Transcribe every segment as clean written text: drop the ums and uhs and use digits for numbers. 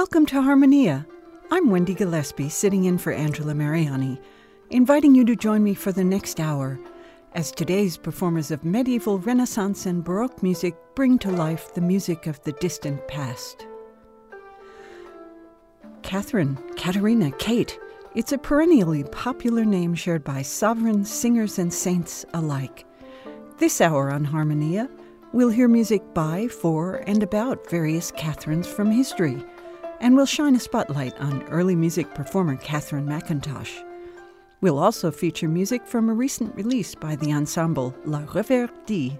Welcome to Harmonia. I'm Wendy Gillespie, sitting in for Angela Mariani, inviting you to join me for the next hour as today's performers of medieval, Renaissance, and Baroque music bring to life the music of the distant past. Catherine, Katerina, Kate. It's a perennially popular name shared by sovereigns, singers, and saints alike. This hour on Harmonia, we'll hear music by, for, and about various Catherines from history, and we'll shine a spotlight on early music performer Catherine McIntosh. We'll also feature music from a recent release by the ensemble La Reverdie.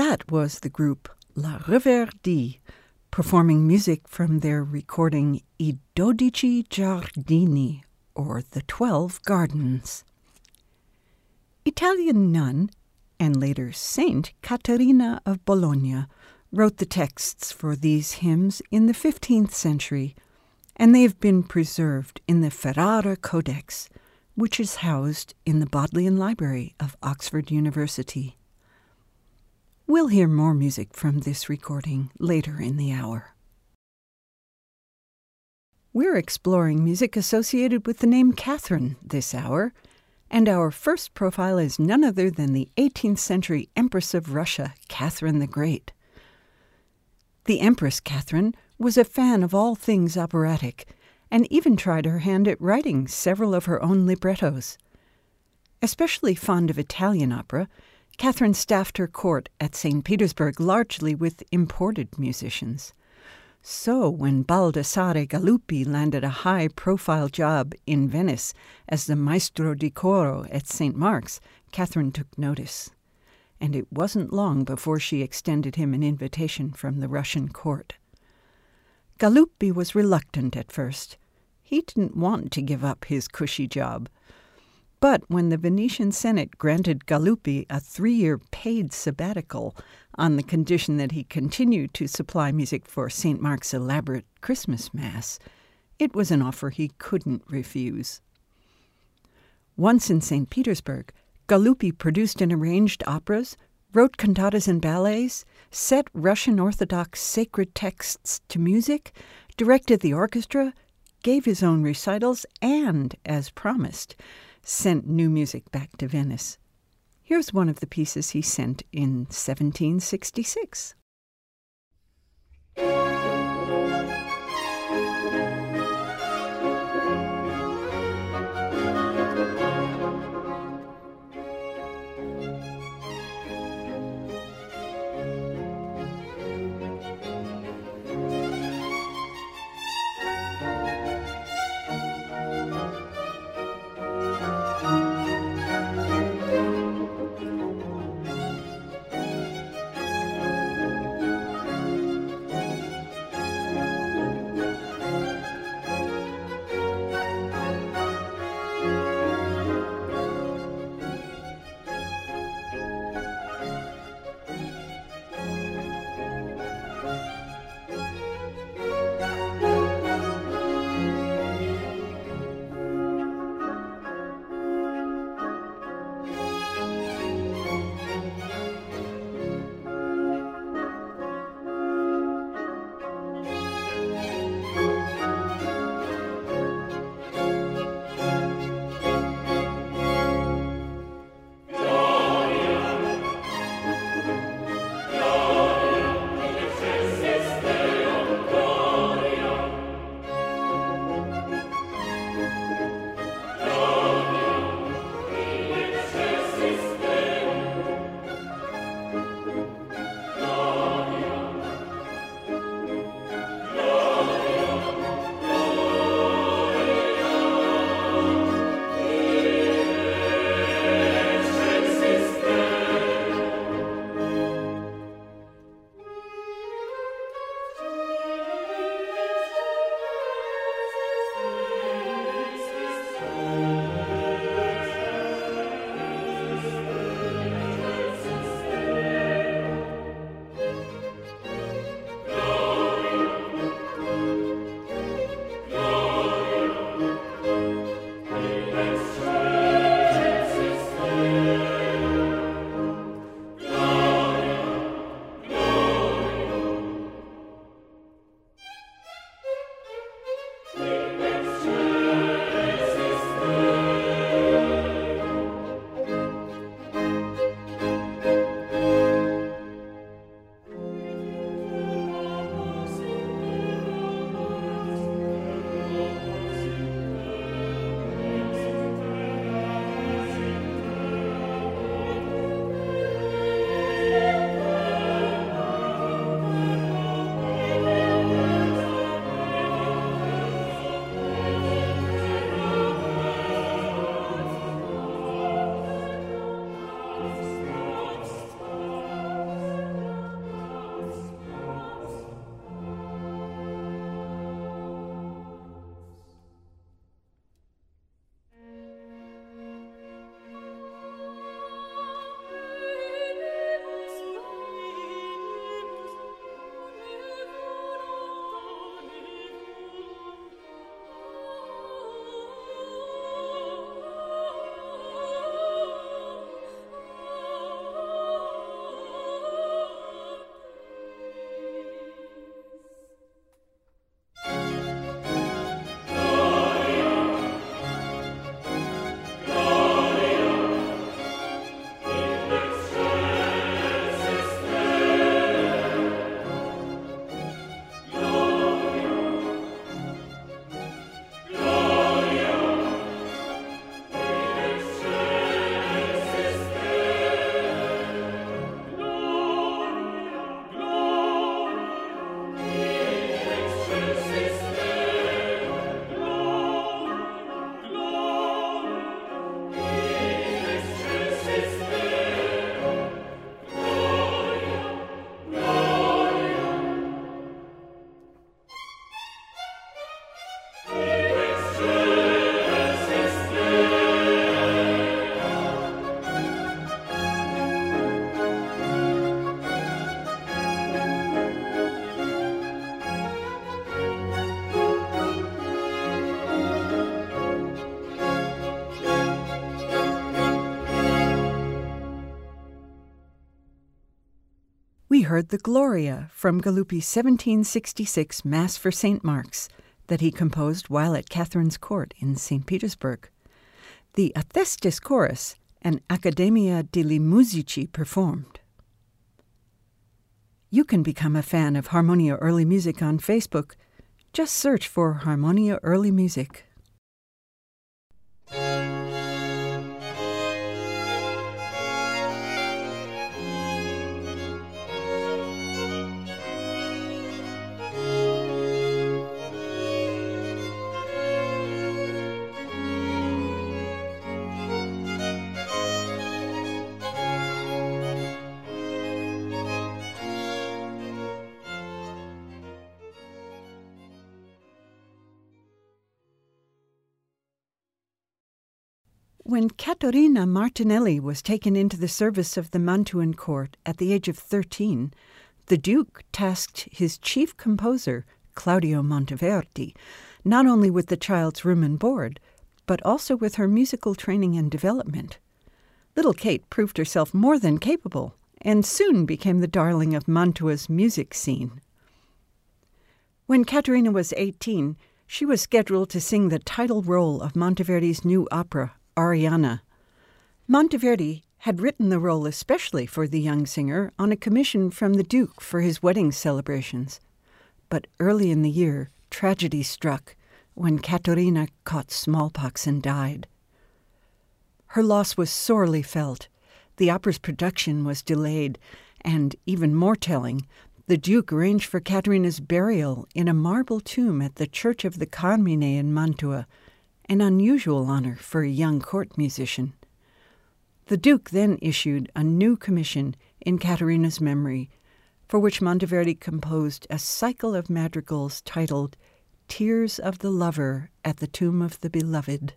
That was the group La Reverdie, performing music from their recording I 12 Giardini, or The 12 Gardens. Italian nun, and later Saint Caterina of Bologna, wrote the texts for these hymns in the 15th century, and they have been preserved in the Ferrara Codex, which is housed in the Bodleian Library of Oxford University. We'll hear more music from this recording later in the hour. We're exploring music associated with the name Catherine this hour, and our first profile is none other than the 18th century Empress of Russia, Catherine the Great. The Empress Catherine was a fan of all things operatic, and even tried her hand at writing several of her own librettos. Especially fond of Italian opera, Catherine staffed her court at St. Petersburg largely with imported musicians. So when Baldassare Galuppi landed a high-profile job in Venice as the maestro di coro at St. Mark's, Catherine took notice. And it wasn't long before she extended him an invitation from the Russian court. Galuppi was reluctant at first. He didn't want to give up his cushy job. But when the Venetian Senate granted Galuppi a 3-year paid sabbatical on the condition that he continued to supply music for St. Mark's elaborate Christmas Mass, it was an offer he couldn't refuse. Once in St. Petersburg, Galuppi produced and arranged operas, wrote cantatas and ballets, set Russian Orthodox sacred texts to music, directed the orchestra, gave his own recitals, and, as promised, sent new music back to Venice. Here's one of the pieces he sent in 1766. heard the Gloria from Galuppi's 1766 Mass for St. Mark's that he composed while at Catherine's court in St. Petersburg. The Athestis Chorus and Accademia degli Musici performed. You can become a fan of Harmonia Early Music on Facebook. Just search for Harmonia Early Music. When Caterina Martinelli was taken into the service of the Mantuan court at the age of 13, the Duke tasked his chief composer, Claudio Monteverdi, not only with the child's room and board, but also with her musical training and development. Little Kate proved herself more than capable and soon became the darling of Mantua's music scene. When Caterina was 18, she was scheduled to sing the title role of Monteverdi's new opera, Arianna. Monteverdi had written the role especially for the young singer on a commission from the Duke for his wedding celebrations. But early in the year, tragedy struck when Caterina caught smallpox and died. Her loss was sorely felt. The opera's production was delayed, and even more telling, the Duke arranged for Caterina's burial in a marble tomb at the Church of the Carmine in Mantua, an unusual honor for a young court musician. The Duke then issued a new commission in Caterina's memory, for which Monteverdi composed a cycle of madrigals titled Tears of the Lover at the Tomb of the Beloved.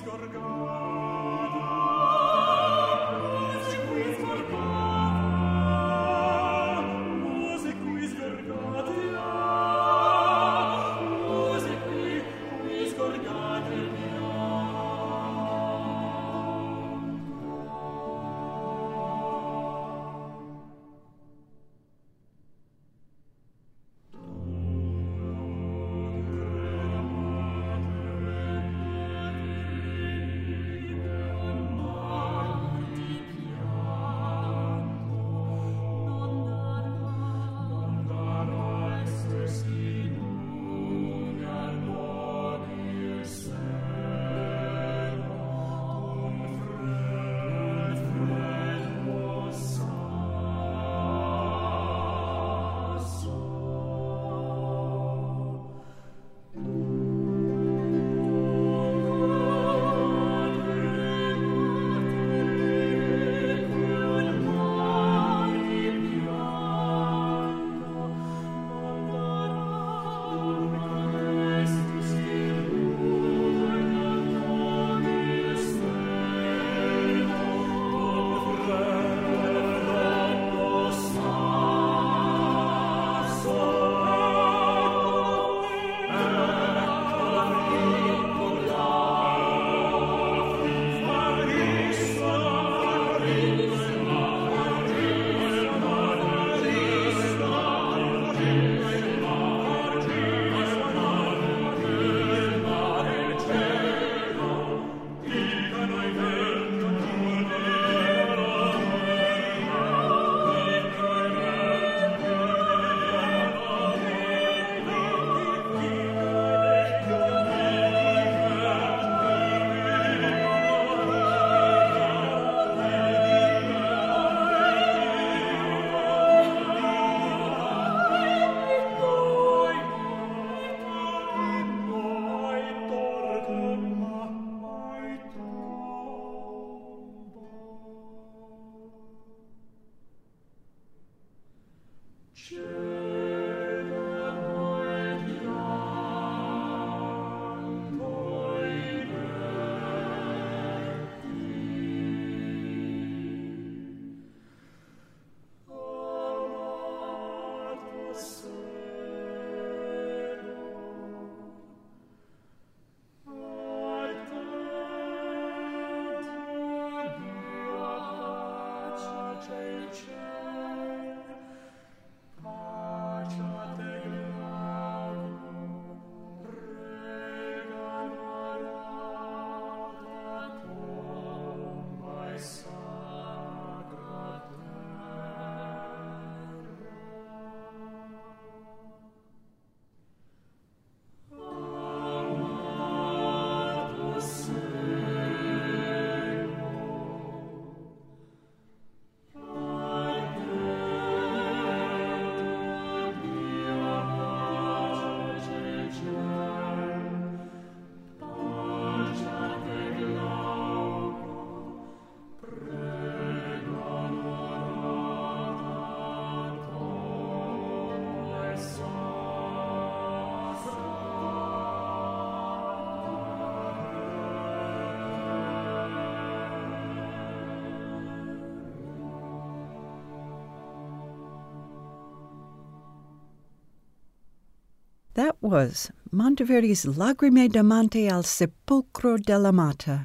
That was Monteverdi's Lagrime d'amante al sepolcro dell'amata,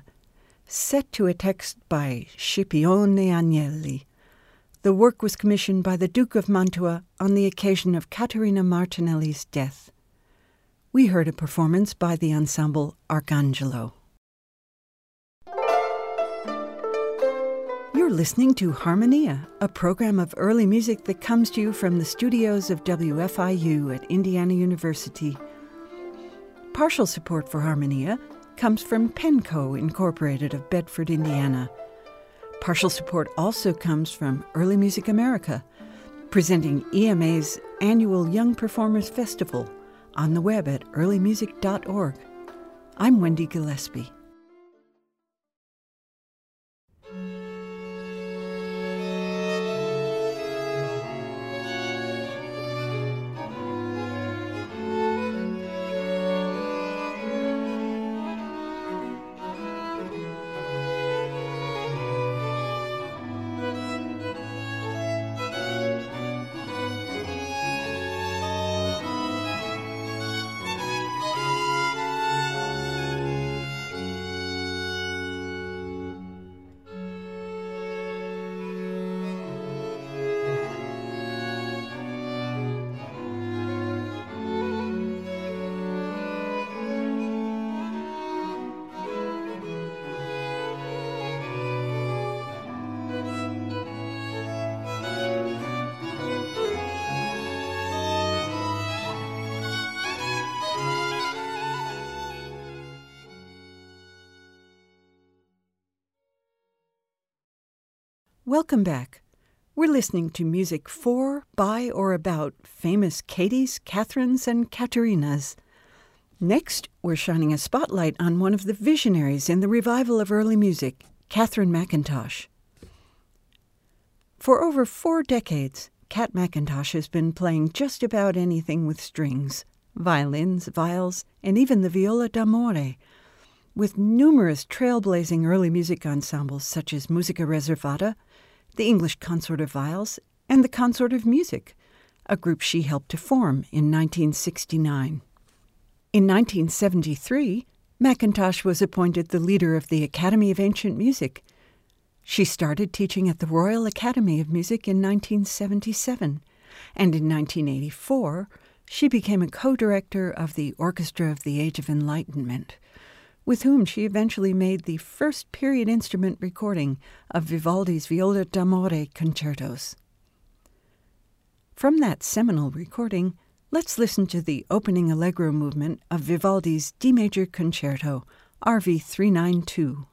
set to a text by Scipione Agnelli. The work was commissioned by the Duke of Mantua on the occasion of Caterina Martinelli's death. We heard a performance by the ensemble Arcangelo. You're listening to Harmonia, a program of early music that comes to you from the studios of WFIU at Indiana University. Partial support for Harmonia comes from Penco Incorporated of Bedford, Indiana. Partial support also comes from Early Music America, presenting EMA's annual Young Performers Festival on the web at earlymusic.org. I'm Wendy Gillespie. Welcome back. We're listening to music for, by, or about famous Katies, Catherines, and Katerinas. Next, we're shining a spotlight on one of the visionaries in the revival of early music, Catherine McIntosh. For over 4 decades, Cat McIntosh has been playing just about anything with strings, violins, viols, and even the viola d'amore, with numerous trailblazing early music ensembles such as Musica Reservata, the English Consort of Viols, and the Consort of Music, a group she helped to form in 1969. In 1973, McIntosh was appointed the leader of the Academy of Ancient Music. She started teaching at the Royal Academy of Music in 1977, and in 1984, she became a co-director of the Orchestra of the Age of Enlightenment, with whom she eventually made the first period instrument recording of Vivaldi's Viola d'Amore concertos. From that seminal recording, let's listen to the opening allegro movement of Vivaldi's D major concerto, RV 392.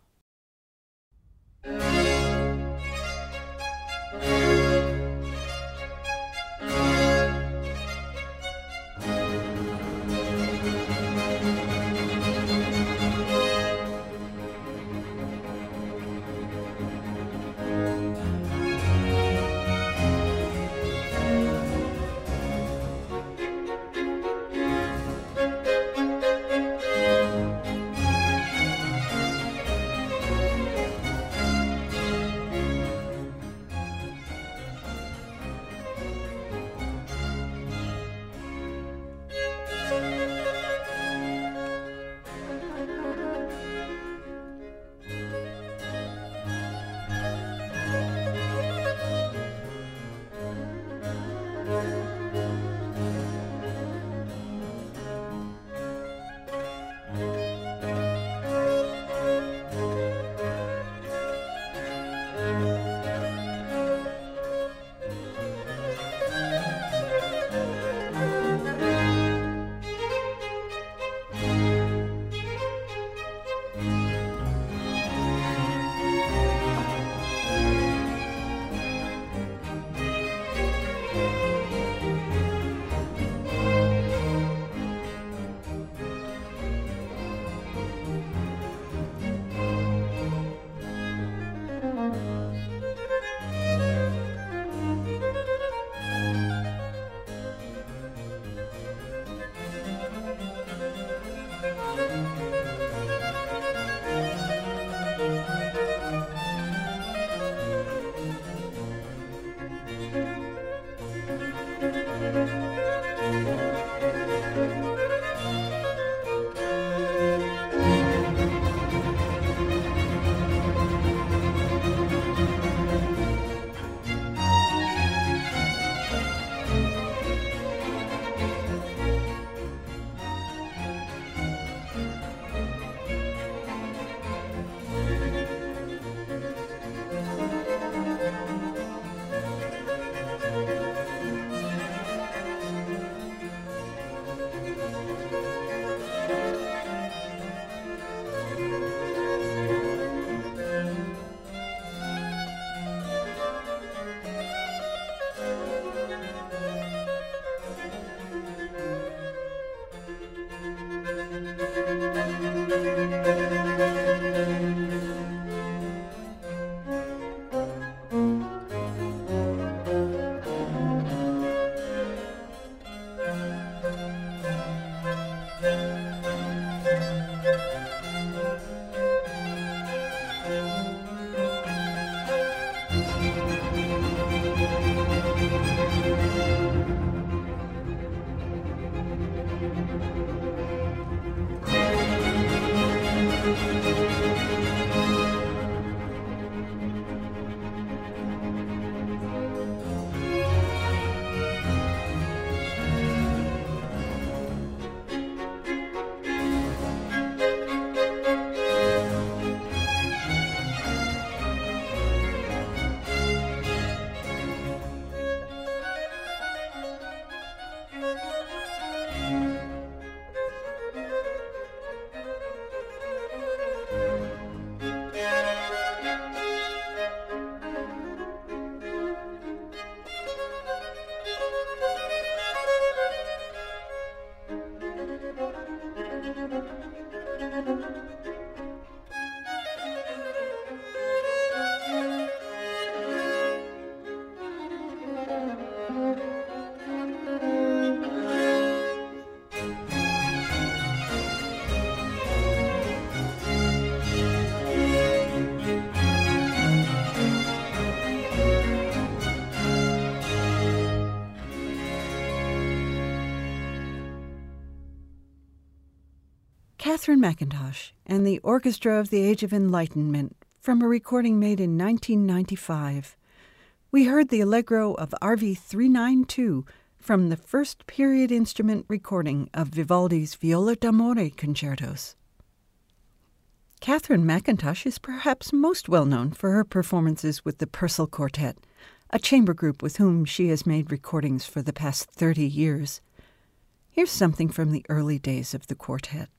Catherine McIntosh and the Orchestra of the Age of Enlightenment from a recording made in 1995. We heard the Allegro of RV 392 from the first period instrument recording of Vivaldi's Viola d'Amore concertos. Catherine McIntosh is perhaps most well known for her performances with the Purcell Quartet, a chamber group with whom she has made recordings for the past 30 years. Here's something from the early days of the quartet.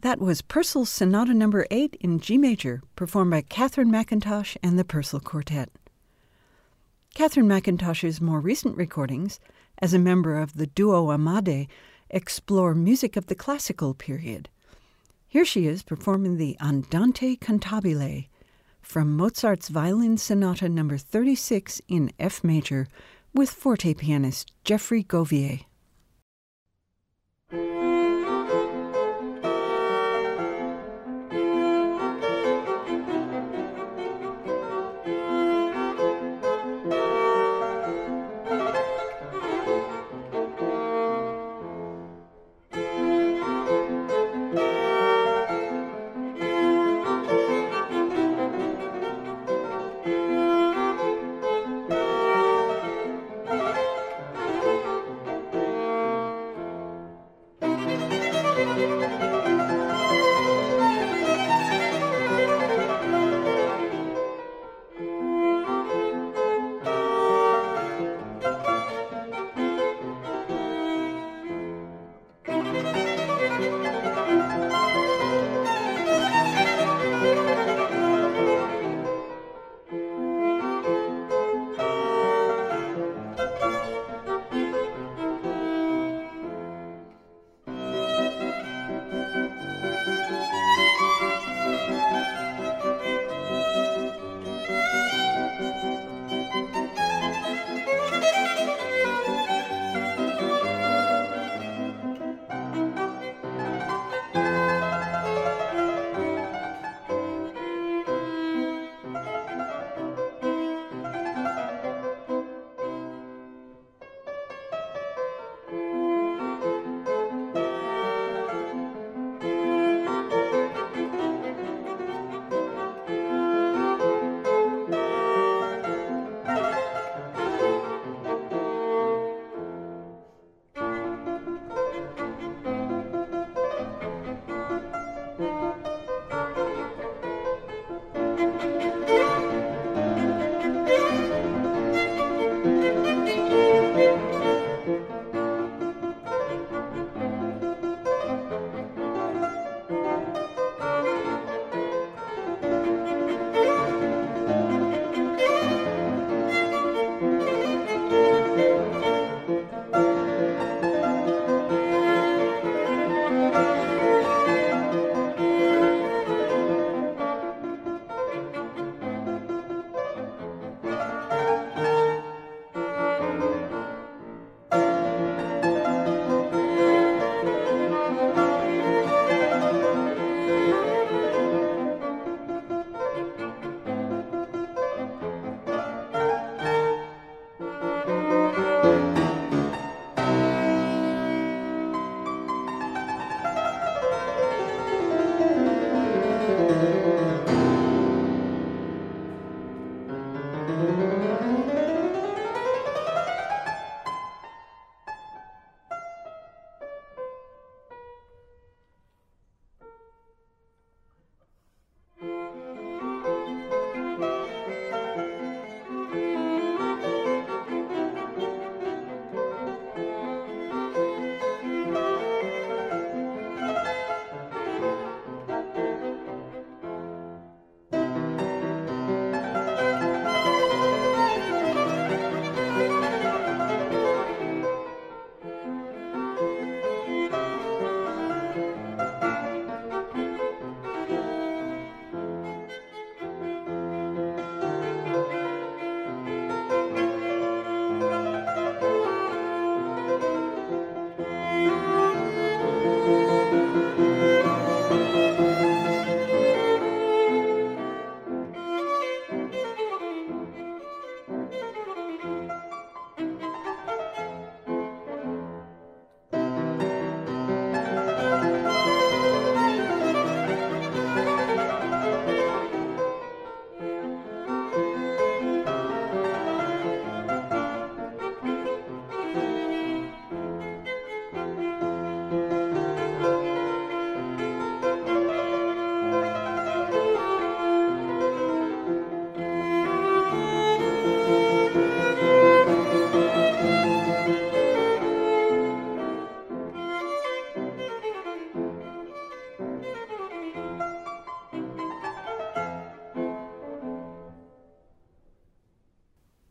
That was Purcell's Sonata No. 8 in G major, performed by Catherine McIntosh and the Purcell Quartet. Catherine McIntosh's more recent recordings, as a member of the duo Amade, explore music of the classical period. Here she is performing the Andante Cantabile from Mozart's Violin Sonata No. 36 in F major with forte pianist Geoffrey Gauvier.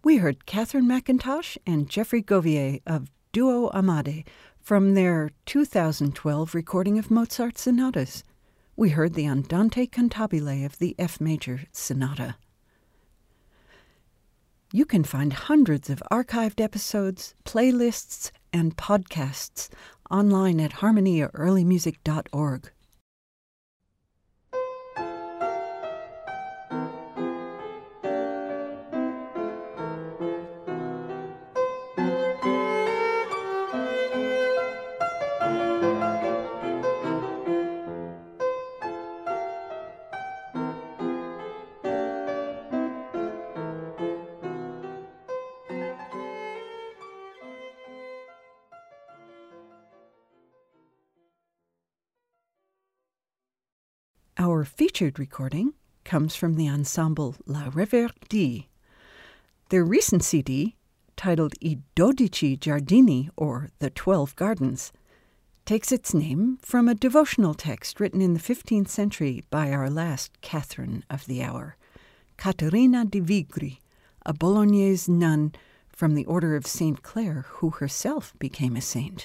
We heard Catherine McIntosh and Jeffrey Govier of Duo Amade from their 2012 recording of Mozart sonatas. We heard the Andante Cantabile of the F major sonata. You can find hundreds of archived episodes, playlists, and podcasts online at harmoniaearlymusic.org. Our featured recording comes from the ensemble La Reverdi. Their recent CD, titled I 12 Giardini, or The 12 Gardens, takes its name from a devotional text written in the 15th century by our last Catherine of the hour, Caterina di Vigri, a Bolognese nun from the Order of St. Clare, who herself became a saint.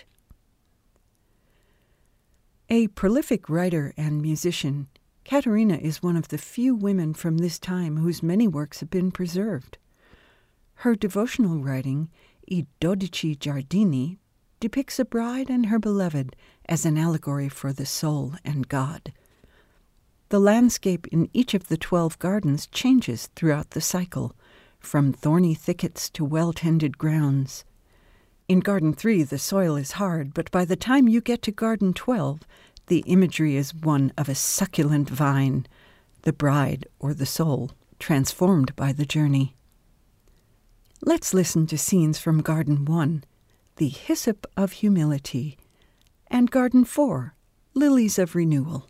A prolific writer and musician, Caterina is one of the few women from this time whose many works have been preserved. Her devotional writing, I 12 Giardini, depicts a bride and her beloved as an allegory for the soul and God. The landscape in each of the 12 gardens changes throughout the cycle, from thorny thickets to well-tended grounds. In Garden 3, the soil is hard, but by the time you get to Garden 12, the imagery is one of a succulent vine, the bride or the soul, transformed by the journey. Let's listen to scenes from Garden 1, the hyssop of humility, and Garden 4, lilies of renewal.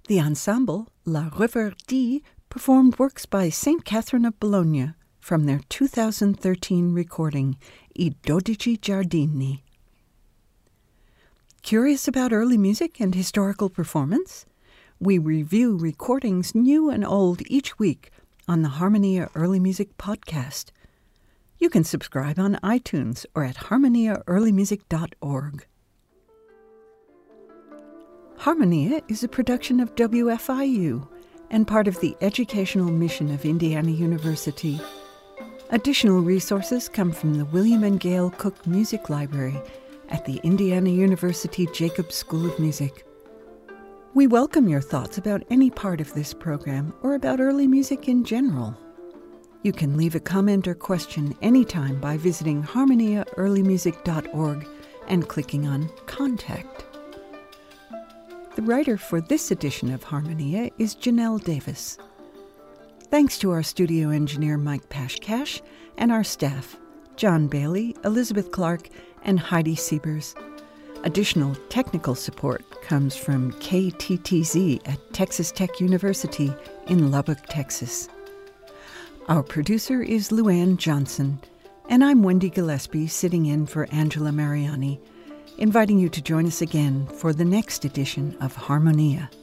The ensemble, La Reverdie, performed works by St. Catherine of Bologna from their 2013 recording, I 12 Giardini. Curious about early music and historical performance? We review recordings new and old each week on the Harmonia Early Music podcast. You can subscribe on iTunes or at harmoniaearlymusic.org. Harmonia is a production of WFIU and part of the educational mission of Indiana University. Additional resources come from the William and Gail Cook Music Library at the Indiana University Jacobs School of Music. We welcome your thoughts about any part of this program or about early music in general. You can leave a comment or question anytime by visiting harmoniaearlymusic.org and clicking on Contact. The writer for this edition of Harmonia is Janelle Davis. Thanks to our studio engineer Mike Pashkash and our staff, John Bailey, Elizabeth Clark, and Heidi Siebers. Additional technical support comes from KTTZ at Texas Tech University in Lubbock, Texas. Our producer is Luann Johnson, and I'm Wendy Gillespie sitting in for Angela Mariani, inviting you to join us again for the next edition of Harmonia.